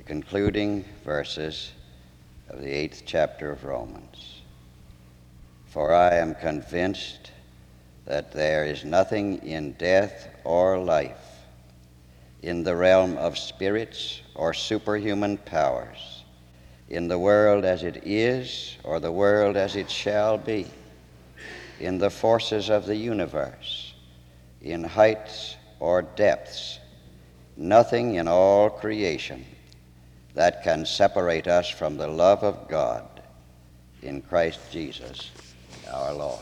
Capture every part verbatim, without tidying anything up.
concluding verses of the eighth chapter of Romans. For I am convinced that there is nothing in death or life, in the realm of spirits or superhuman powers, in the world as it is or the world as it shall be, in the forces of the universe, in heights or depths, nothing in all creation that can separate us from the love of God in Christ Jesus our Lord.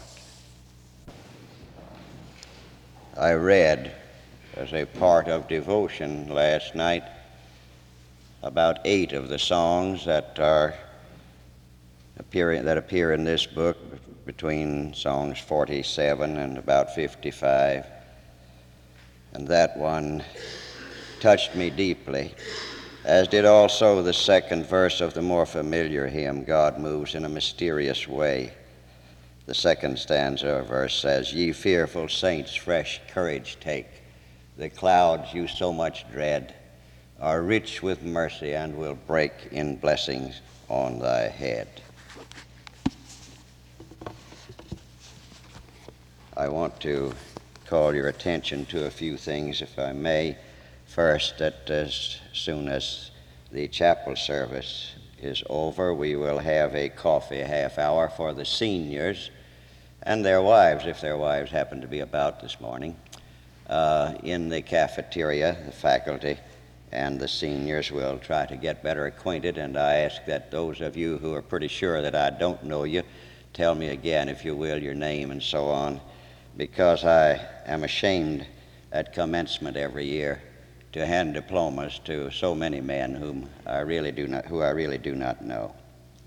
I read as a part of devotion last night about eight of the songs that are appearing, that appear in this book, between songs forty-seven and about fifty-five, and that one touched me deeply, as did also the second verse of the more familiar hymn, God Moves in a Mysterious Way. The second stanza or verse says, Ye fearful saints, fresh courage take. The clouds you so much dread are rich with mercy and will break in blessings on thy head. I want to call your attention to a few things, if I may. First, that as soon as the chapel service is over, we will have a coffee half hour for the seniors and their wives, if their wives happen to be about this morning, uh, in the cafeteria. The faculty and the seniors will try to get better acquainted, and I ask that those of you who are pretty sure that I don't know you, tell me again, if you will, your name and so on, because I am ashamed at commencement every year to hand diplomas to so many men whom I really do not, who I really do not know.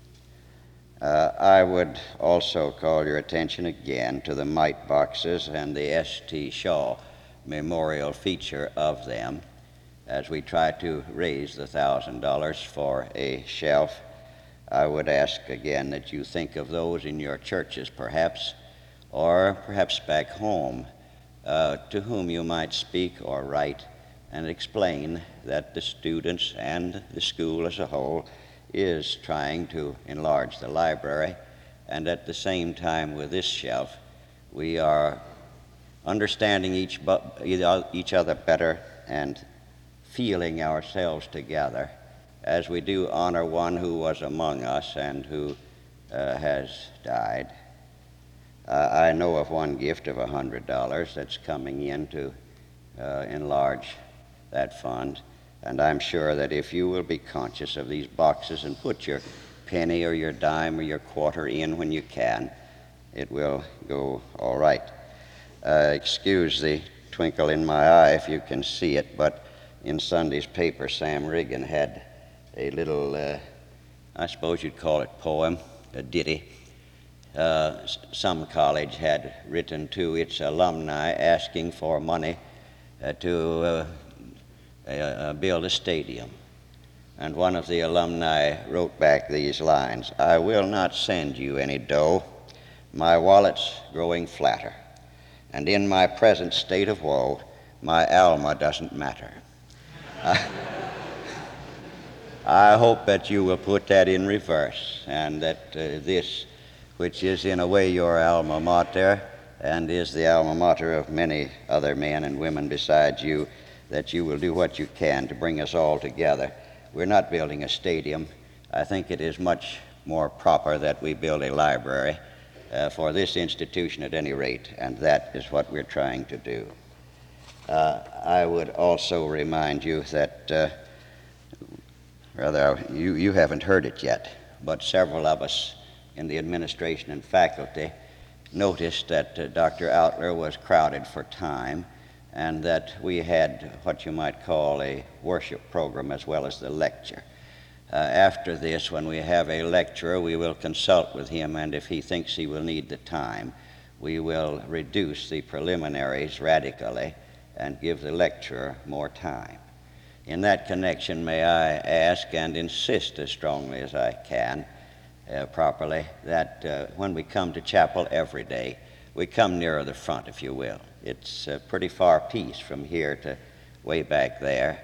Uh, I would also call your attention again to the mite boxes and the S T Shaw memorial feature of them, as we try to raise the thousand dollars for a shelf. I would ask again that you think of those in your churches, perhaps, or perhaps back home, uh, to whom you might speak or write and explain that the students and the school as a whole is trying to enlarge the library, and at the same time with this shelf we are understanding each, bu- each other better and feeling ourselves together as we do honor one who was among us and who uh, has died. Uh, I know of one gift of one hundred dollars that's coming in to uh, enlarge that fund, and I'm sure that if you will be conscious of these boxes and put your penny or your dime or your quarter in when you can, it will go all right. Uh, excuse the twinkle in my eye if you can see it, but in Sunday's paper, Sam Riggin had a little, uh, I suppose you'd call it poem, a ditty. Uh, some college had written to its alumni asking for money uh, to uh, uh, build a stadium. And one of the alumni wrote back these lines, I will not send you any dough. My wallet's growing flatter. And in my present state of woe, my Alma doesn't matter. I, I hope that you will put that in reverse, and that uh, this, which is in a way your alma mater and is the alma mater of many other men and women besides you, that you will do what you can to bring us all together. We're not building a stadium. I think it is much more proper that we build a library uh, for this institution at any rate, and that is what we're trying to do. Uh, I would also remind you that, uh, rather, you, you haven't heard it yet, but several of us in the administration and faculty noticed that uh, Doctor Outler was crowded for time, and that we had what you might call a worship program as well as the lecture. Uh, after this, when we have a lecturer, we will consult with him, and if he thinks he will need the time, we will reduce the preliminaries radically and give the lecturer more time. In that connection, may I ask and insist as strongly as I can, uh, properly, that uh, when we come to chapel every day, we come nearer the front, if you will. It's a pretty far piece from here to way back there,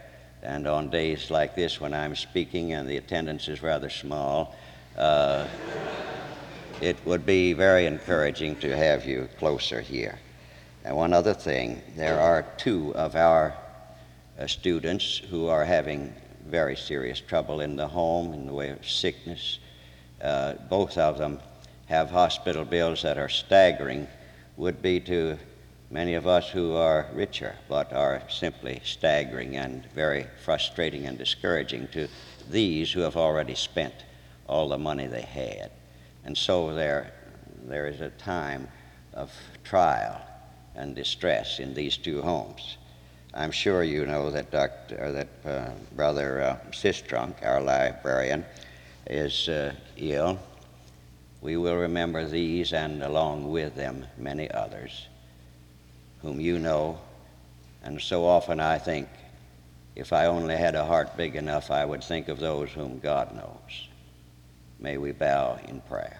And on days like this when I'm speaking and the attendance is rather small, uh, it would be very encouraging to have you closer here. And one other thing, there are two of our uh, students who are having very serious trouble in the home in the way of sickness. Uh, both of them have hospital bills that are staggering, would be to many of us who are richer, but are simply staggering and very frustrating and discouraging to these who have already spent all the money they had. And so there, there is a time of trial and distress in these two homes. I'm sure you know that Doctor or that uh, Brother uh, Sistrunk, our librarian, is uh, ill. We will remember these, and along with them many others whom you know. And so often I think, if I only had a heart big enough, I would think of those whom God knows. May we bow in prayer.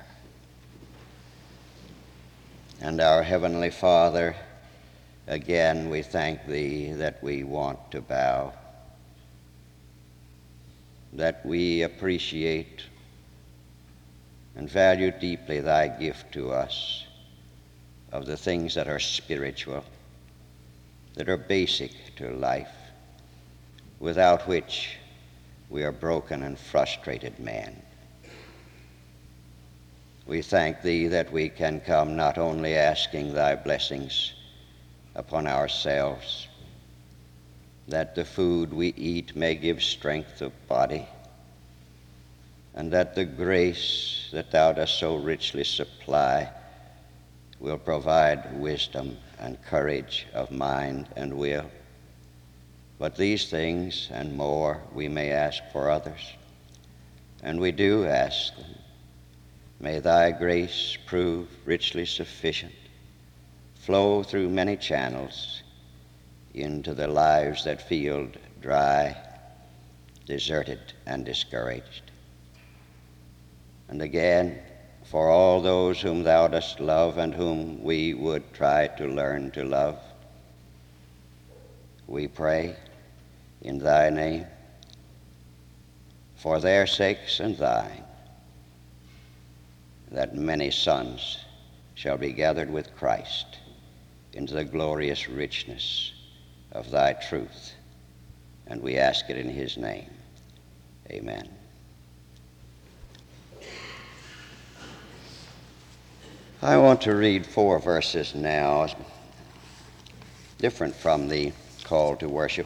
And our Heavenly Father, again we thank Thee that we want to bow, that we appreciate and value deeply Thy gift to us of the things that are spiritual, that are basic to life, without which we are broken and frustrated men. We thank Thee that we can come not only asking Thy blessings upon ourselves, that the food we eat may give strength of body, and that the grace that Thou dost so richly supply will provide wisdom and courage of mind and will. But these things and more we may ask for others, and we do ask them. May Thy grace prove richly sufficient, flow through many channels into the lives that feel dry, deserted, and discouraged. And again, for all those whom Thou dost love and whom we would try to learn to love, we pray in Thy name, for their sakes and Thine, that many sons shall be gathered with Christ into the glorious richness of Thy truth. And we ask it in His name. Amen. I want to read four verses now, different from the call to worship,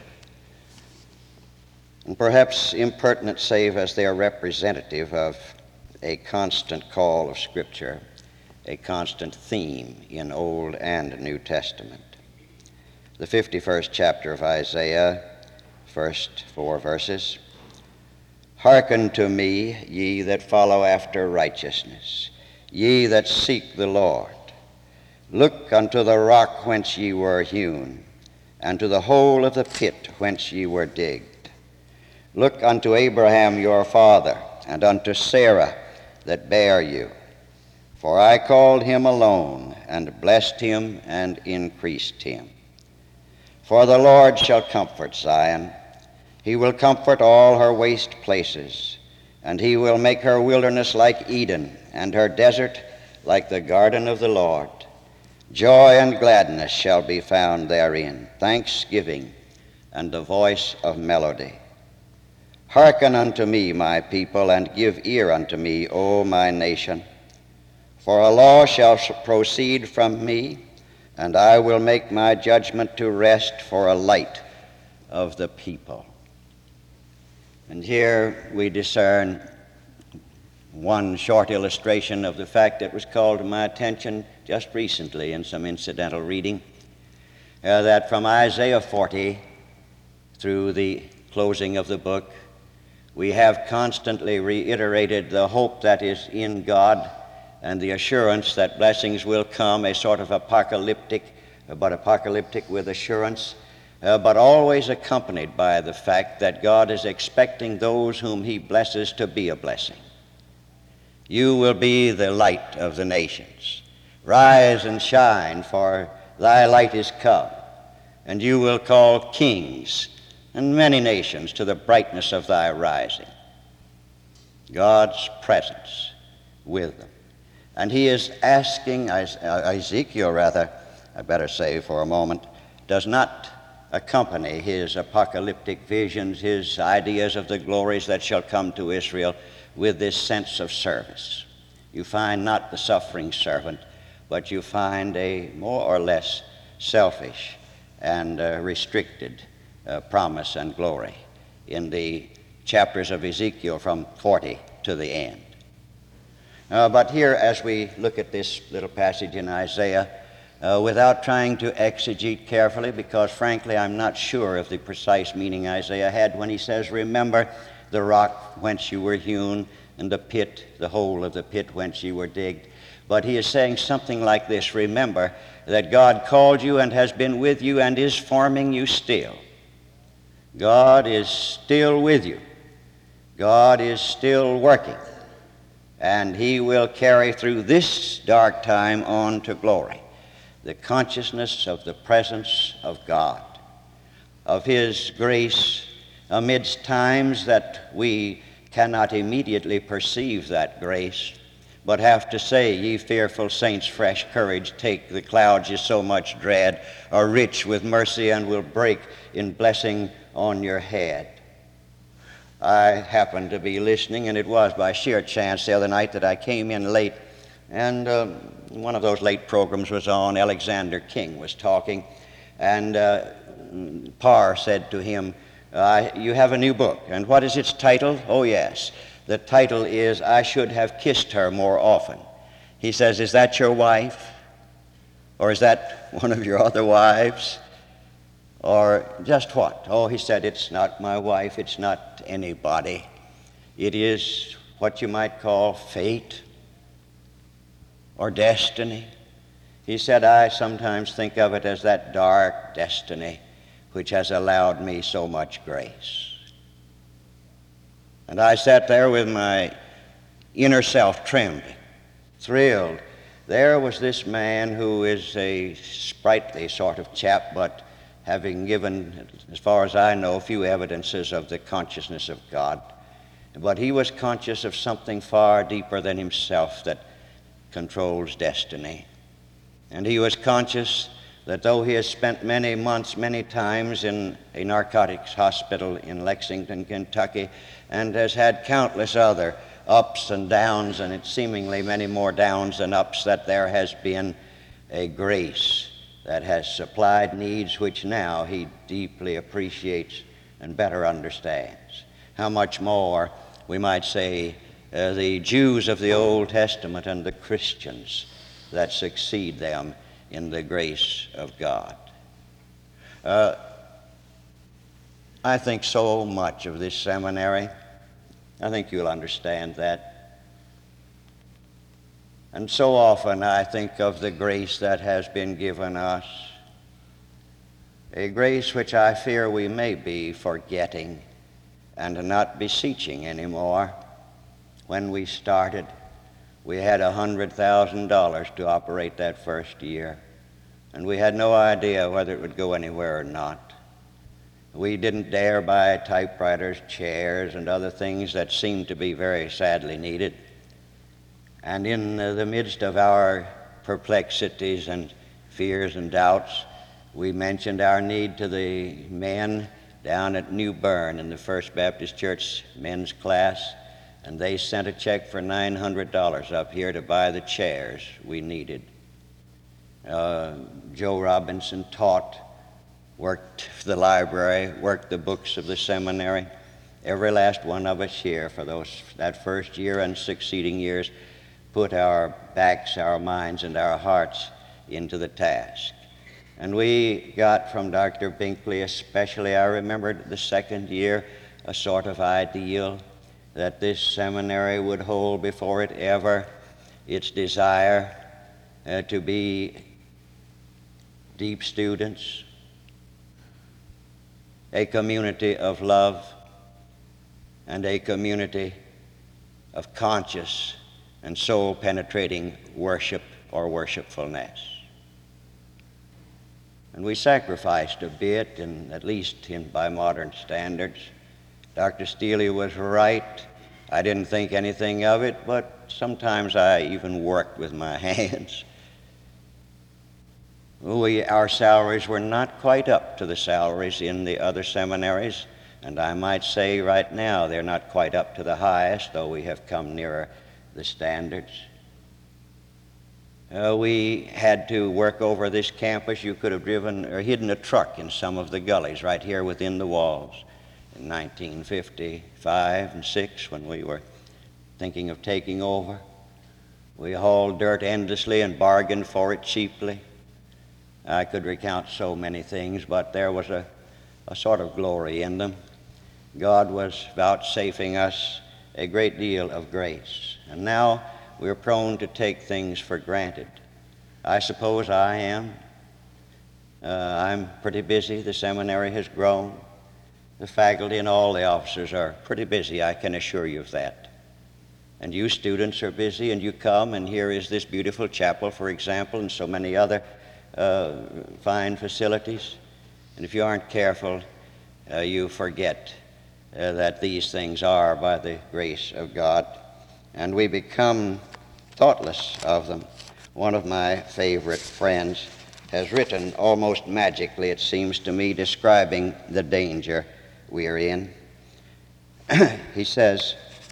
and perhaps impertinent save as they are representative of a constant call of Scripture, a constant theme in Old and New Testament. The fifty-first chapter of Isaiah, first four verses. Hearken to me, ye that follow after righteousness, ye that seek the Lord. Look unto the rock whence ye were hewn, and to the hole of the pit whence ye were digged. Look unto Abraham your father, and unto Sarah that bare you. For I called him alone, and blessed him, and increased him. For the Lord shall comfort Zion. He will comfort all her waste places, and he will make her wilderness like Eden, and her desert like the garden of the Lord. Joy and gladness shall be found therein, thanksgiving and the voice of melody. Hearken unto me, my people, and give ear unto me, O my nation. For a law shall proceed from me, and I will make my judgment to rest for a light of the people. And here we discern one short illustration of the fact that was called to my attention just recently in some incidental reading, uh, that from Isaiah forty through the closing of the book, we have constantly reiterated the hope that is in God and the assurance that blessings will come, a sort of apocalyptic, but apocalyptic with assurance, uh, but always accompanied by the fact that God is expecting those whom He blesses to be a blessing. You will be the light of the nations. Rise and shine, for thy light is come, and you will call kings and many nations to the brightness of thy rising. God's presence with them. And he is asking, Ezekiel rather, I better say for a moment, does not accompany his apocalyptic visions, his ideas of the glories that shall come to Israel with this sense of service. You find not the suffering servant, but you find a more or less selfish and uh, restricted uh, promise and glory in the chapters of Ezekiel from forty to the end. Uh, but here, as we look at this little passage in Isaiah, uh, without trying to exegete carefully, because frankly I'm not sure of the precise meaning Isaiah had when he says, remember the rock whence you were hewn, and the pit, the hole of the pit whence you were digged. But he is saying something like this: remember that God called you and has been with you and is forming you still. God is still with you. God is still working. And he will carry through this dark time on to glory. The consciousness of the presence of God, of his grace amidst times that we cannot immediately perceive that grace, but have to say, ye fearful saints, fresh courage take, the clouds you so much dread are rich with mercy and will break in blessing on your head. I happened to be listening, and it was by sheer chance the other night that I came in late, and uh, one of those late programs was on. Alexander King was talking, and uh, Parr said to him, uh, you have a new book, and what is its title? Oh yes, the title is I Should Have Kissed Her More Often. He says, is that your wife? Or is that one of your other wives? Or just what? Oh, he said, it's not my wife, it's not anybody. It is what you might call fate or destiny. He said, I sometimes think of it as that dark destiny which has allowed me so much grace. And I sat there with my inner self trembling, thrilled. There was this man who is a sprightly sort of chap, but having given, as far as I know, few evidences of the consciousness of God. But he was conscious of something far deeper than himself that controls destiny. And he was conscious that though he has spent many months, many times in a narcotics hospital in Lexington, Kentucky, and has had countless other ups and downs, and it's seemingly many more downs than ups, that there has been a grace that has supplied needs which now he deeply appreciates and better understands. How much more, we might say, uh, the Jews of the Old Testament and the Christians that succeed them in the grace of God. Uh, I think so much of this seminary. I think you'll understand that. And so often I think of the grace that has been given us, a grace which I fear we may be forgetting and not beseeching anymore. When we started, we had one hundred thousand dollars to operate that first year, and we had no idea whether it would go anywhere or not. We didn't dare buy typewriters, chairs, and other things that seemed to be very sadly needed. And in the midst of our perplexities and fears and doubts, we mentioned our need to the men down at New Bern in the First Baptist Church men's class, and they sent a check for nine hundred dollars up here to buy the chairs we needed. Uh, Joe Robinson taught, worked the library, worked the books of the seminary. Every last one of us here for those that first year and succeeding years put our backs, our minds, and our hearts into the task. And we got from Doctor Binkley especially, I remembered the second year, a sort of ideal that this seminary would hold before it ever its desire uh, to be deep students, a community of love, and a community of conscious and soul-penetrating worship or worshipfulness. and we sacrificed a bit, and at least in, by modern standards. Doctor Steele was right. I didn't think anything of it, but sometimes I even worked with my hands. We, our salaries were not quite up to the salaries in the other seminaries, and I might say right now they're not quite up to the highest, though we have come nearer the standards. Uh, we had to work over this campus. You could have driven or hidden a truck in some of the gullies right here within the walls. In nineteen fifty-five and six, when we were thinking of taking over, we hauled dirt endlessly and bargained for it cheaply. I could recount so many things, but there was a, a sort of glory in them. God was vouchsafing us a great deal of grace, and now we're prone to take things for granted. I suppose I am. Uh, I'm pretty busy. The seminary has grown. The faculty and all the officers are pretty busy, I can assure you of that. And you students are busy, and you come, and here is this beautiful chapel, for example, and so many other uh, fine facilities. And if you aren't careful, uh, you forget uh, that these things are by the grace of God, and we become thoughtless of them. One of my favorite friends has written almost magically, it seems to me, describing the danger we are in. He says,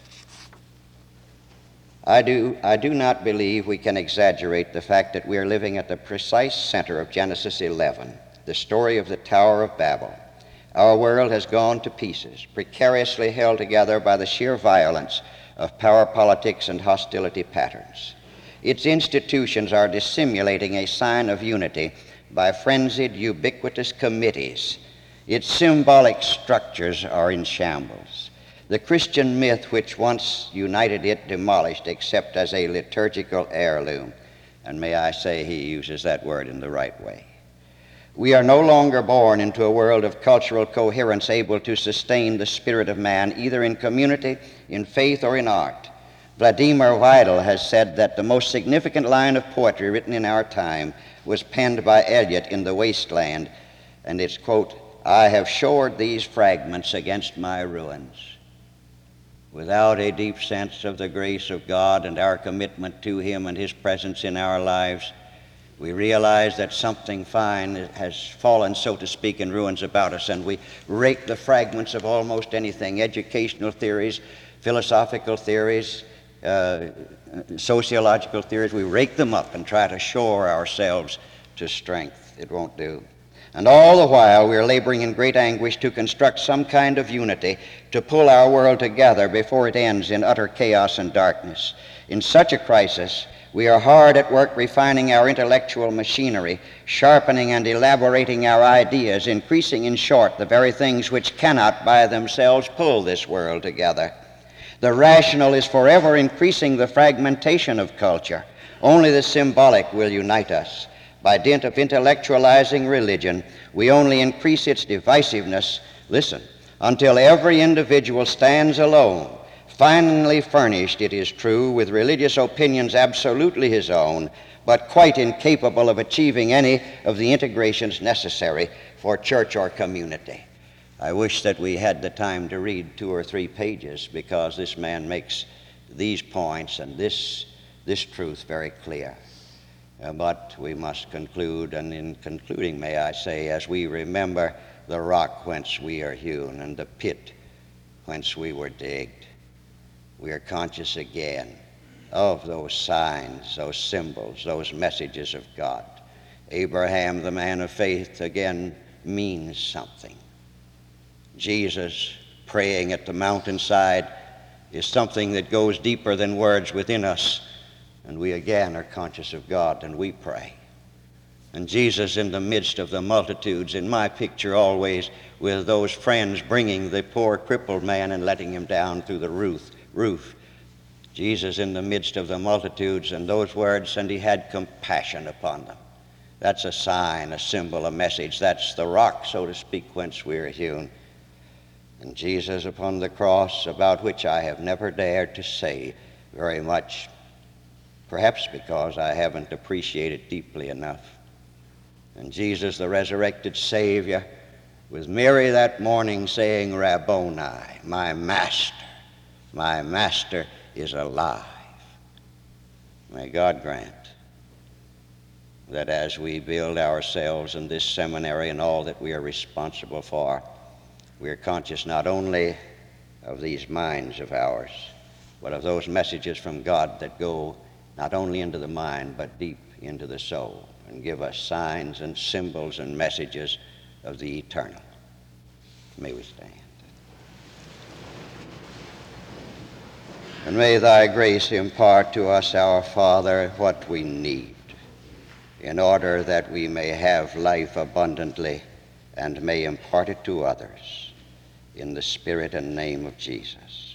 I do, I do not believe we can exaggerate the fact that we are living at the precise center of Genesis eleven, the story of the Tower of Babel. Our world has gone to pieces, precariously held together by the sheer violence of power politics and hostility patterns. Its institutions are dissimulating a sign of unity by frenzied, ubiquitous committees. Its symbolic structures are in shambles. The Christian myth which once united it demolished except as a liturgical heirloom. And may I say he uses that word in the right way. We are no longer born into a world of cultural coherence able to sustain the spirit of man either in community, in faith, or in art. Vladimir Weidel has said that the most significant line of poetry written in our time was penned by Eliot in The Wasteland, and it's, quote, I have shored these fragments against my ruins. Without a deep sense of the grace of God and our commitment to Him and His presence in our lives, we realize that something fine has fallen, so to speak, in ruins about us, and we rake the fragments of almost anything, educational theories, philosophical theories, uh, sociological theories. We rake them up and try to shore ourselves to strength. It won't do. And all the while we are laboring in great anguish to construct some kind of unity to pull our world together before it ends in utter chaos and darkness. In such a crisis, we are hard at work refining our intellectual machinery, sharpening and elaborating our ideas, increasing, in short, the very things which cannot by themselves pull this world together. The rational is forever increasing the fragmentation of culture. Only the symbolic will unite us. By dint of intellectualizing religion, we only increase its divisiveness, listen, until every individual stands alone, finely furnished, it is true, with religious opinions absolutely his own, but quite incapable of achieving any of the integrations necessary for church or community. I wish that we had the time to read two or three pages, because this man makes these points and this, this truth very clear. Uh, but we must conclude, and in concluding, may I say, as we remember the rock whence we are hewn and the pit whence we were digged, we are conscious again of those signs, those symbols, those messages of God. Abraham, the man of faith, again means something. Jesus praying at the mountainside is something that goes deeper than words within us. And we again are conscious of God, and we pray. And Jesus in the midst of the multitudes, in my picture always, with those friends bringing the poor crippled man and letting him down through the roof. roof. Jesus in the midst of the multitudes, and those words, and he had compassion upon them. That's a sign, a symbol, a message. That's the rock, so to speak, whence we are hewn. And Jesus upon the cross, about which I have never dared to say very much, perhaps because I haven't appreciated deeply enough. And Jesus, the resurrected Savior, with Mary that morning saying, Rabboni, my master, my master is alive. May God grant that as we build ourselves in this seminary and all that we are responsible for, we are conscious not only of these minds of ours, but of those messages from God that go not only into the mind, but deep into the soul, and give us signs and symbols and messages of the eternal. May we stand. And may thy grace impart to us, our Father, what we need, in order that we may have life abundantly and may impart it to others, in the Spirit and name of Jesus.